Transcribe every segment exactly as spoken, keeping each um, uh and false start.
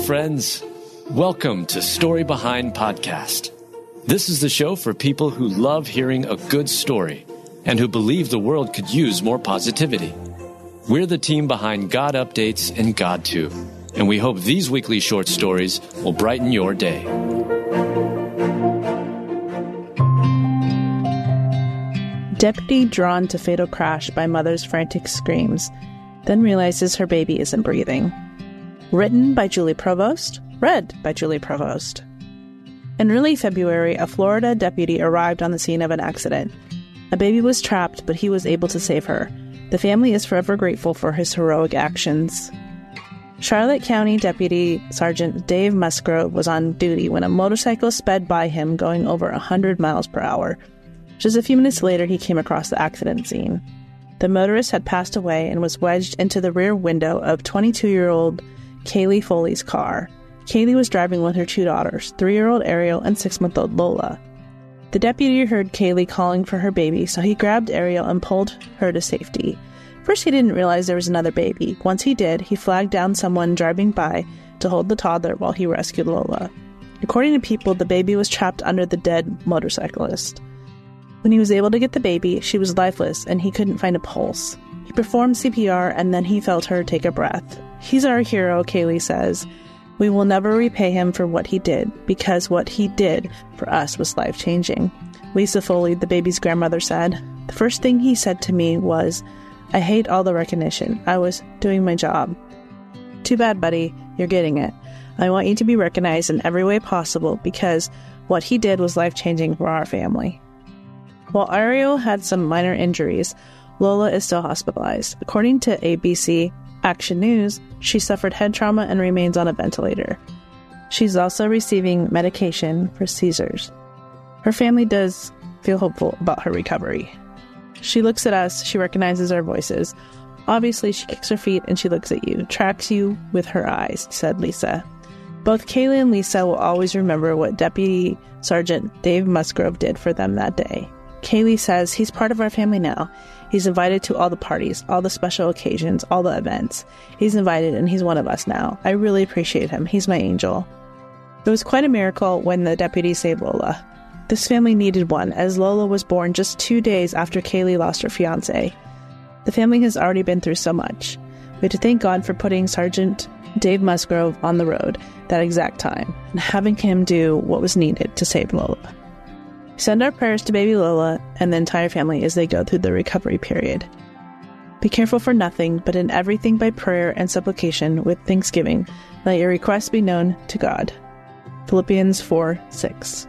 friends. Welcome to Story Behind Podcast. This is the show for people who love hearing a good story and who believe the world could use more positivity. We're the team behind God Updates and God Too, and we hope these weekly short stories will brighten your day. Deputy drawn to fatal crash by mother's frantic screams, then realizes her baby isn't breathing. Written by Julie Provost, read by Julie Provost. In early February, a Florida deputy arrived on the scene of an accident. A baby was trapped, but he was able to save her. The family is forever grateful for his heroic actions. Charlotte County Deputy Sergeant Dave Musgrove was on duty when a motorcycle sped by him going over one hundred miles per hour. Just a few minutes later, he came across the accident scene. The motorist had passed away and was wedged into the rear window of twenty-two-year-old Kaylee Foley's car. Kaylee was driving with her two daughters, three-year-old Ariel and six-month-old Lola. The deputy heard Kaylee calling for her baby, so he grabbed Ariel and pulled her to safety. First, he didn't realize there was another baby. Once he did, he flagged down someone driving by to hold the toddler while he rescued Lola. According to people, the baby was trapped under the dead motorcyclist. When he was able to get the baby, she was lifeless and he couldn't find a pulse. He performed C P R and then he felt her take a breath. "He's our hero," Kaylee says. "We will never repay him for what he did, because what he did for us was life-changing." Lisa Foley, the baby's grandmother, said, "The first thing he said to me was, 'I hate all the recognition. I was doing my job.' Too bad, buddy. You're getting it. I want you to be recognized in every way possible because what he did was life-changing for our family." While Ariel had some minor injuries, Lola is still hospitalized. According to A B C Action News, she suffered head trauma and remains on a ventilator. She's also receiving medication for seizures. Her family does feel hopeful about her recovery. She looks at us, she recognizes our voices. Obviously, she kicks her feet and she looks at you, tracks you with her eyes, said Lisa. Both Kaylee and Lisa will always remember what Deputy Sergeant Dave Musgrove did for them that day. Kaylee says he's part of our family now. He's invited to all the parties, all the special occasions, all the events. He's invited and he's one of us now. I really appreciate him. He's my angel. It was quite a miracle when the deputy saved Lola. This family needed one, as Lola was born just two days after Kaylee lost her fiancé. The family has already been through so much. We have to thank God for putting Sergeant Dave Musgrove on the road that exact time and having him do what was needed to save Lola. Send our prayers to baby Lola and the entire family as they go through the recovery period. Be careful for nothing, but in everything by prayer and supplication with thanksgiving, let your requests be known to God. Philippians four six.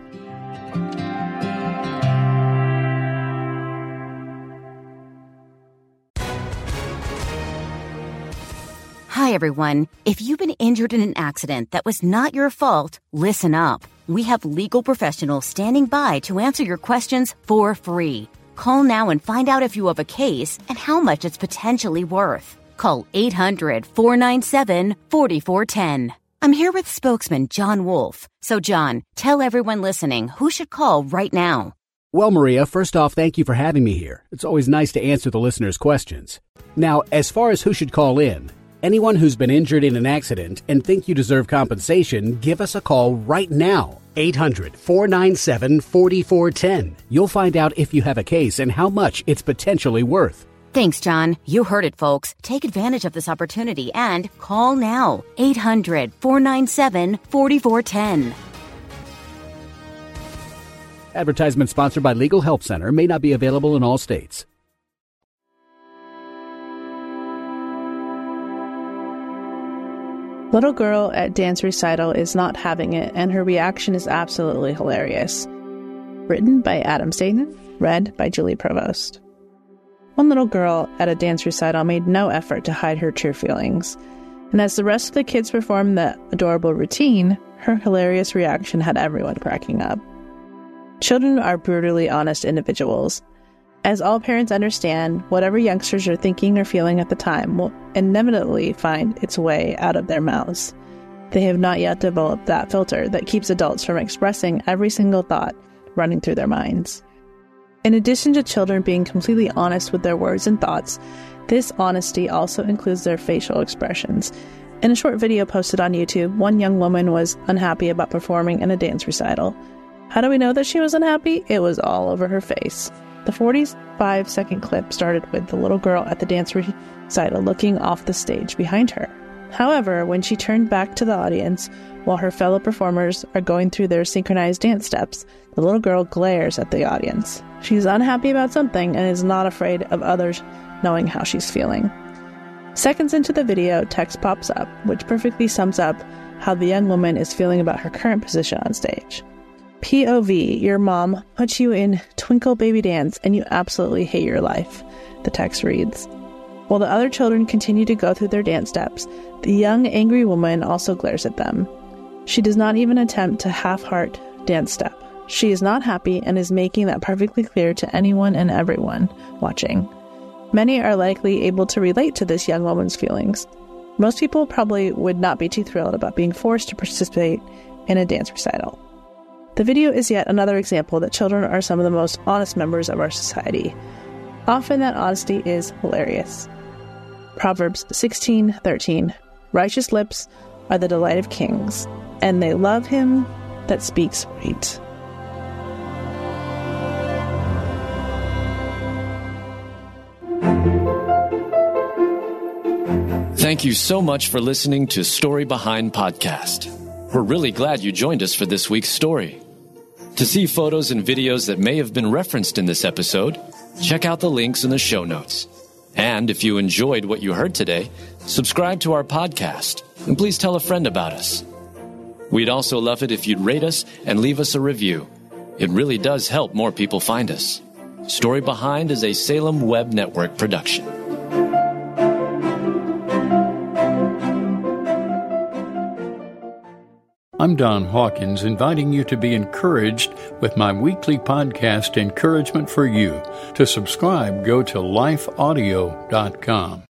Hi, everyone. If you've been injured in an accident that was not your fault, listen up. We have legal professionals standing by to answer your questions for free. Call now and find out if you have a case and how much it's potentially worth. Call eight hundred, four nine seven, four four one zero. I'm here with spokesman John Wolf. So, John, tell everyone listening who should call right now. Well, Maria, first off, thank you for having me here. It's always nice to answer the listeners' questions. Now, as far as who should call in, anyone who's been injured in an accident and think you deserve compensation, give us a call right now. eight hundred, four nine seven, four four one zero. You'll find out if you have a case and how much it's potentially worth. Thanks, John. You heard it, folks. Take advantage of this opportunity and call now. eight hundred, four nine seven, four four one zero. Advertisement sponsored by Legal Help Center. May not be available in all states. Little girl at dance recital is not having it, and her reaction is absolutely hilarious. Written by Adam Staten, read by Julie Provost. One little girl at a dance recital made no effort to hide her true feelings, and as the rest of the kids performed the adorable routine, her hilarious reaction had everyone cracking up. Children are brutally honest individuals. As all parents understand, whatever youngsters are thinking or feeling at the time will inevitably find its way out of their mouths. They have not yet developed that filter that keeps adults from expressing every single thought running through their minds. In addition to children being completely honest with their words and thoughts, this honesty also includes their facial expressions. In a short video posted on YouTube, one young woman was unhappy about performing in a dance recital. How do we know that she was unhappy? It was all over her face. The forty-five second clip started with the little girl at the dance recital looking off the stage behind her. However, when she turned back to the audience, while her fellow performers are going through their synchronized dance steps, the little girl glares at the audience. She's unhappy about something and is not afraid of others knowing how she's feeling. Seconds into the video, text pops up, which perfectly sums up how the young woman is feeling about her current position on stage. P O V, your mom put you in Twinkle Baby Dance and you absolutely hate your life, the text reads. While the other children continue to go through their dance steps, the young, angry woman also glares at them. She does not even attempt to half-heart dance step. She is not happy and is making that perfectly clear to anyone and everyone watching. Many are likely able to relate to this young woman's feelings. Most people probably would not be too thrilled about being forced to participate in a dance recital. The video is yet another example that children are some of the most honest members of our society. Often that honesty is hilarious. Proverbs sixteen thirteen, righteous lips are the delight of kings, and they love him that speaks right. Thank you so much for listening to Story Behind Podcast. We're really glad you joined us for this week's story. To see photos and videos that may have been referenced in this episode, check out the links in the show notes. And if you enjoyed what you heard today, subscribe to our podcast, and please tell a friend about us. We'd also love it if you'd rate us and leave us a review. It really does help more people find us. Story Behind is a Salem Web Network production. I'm Don Hawkins, inviting you to be encouraged with my weekly podcast, Encouragement for You. To subscribe, go to life audio dot com.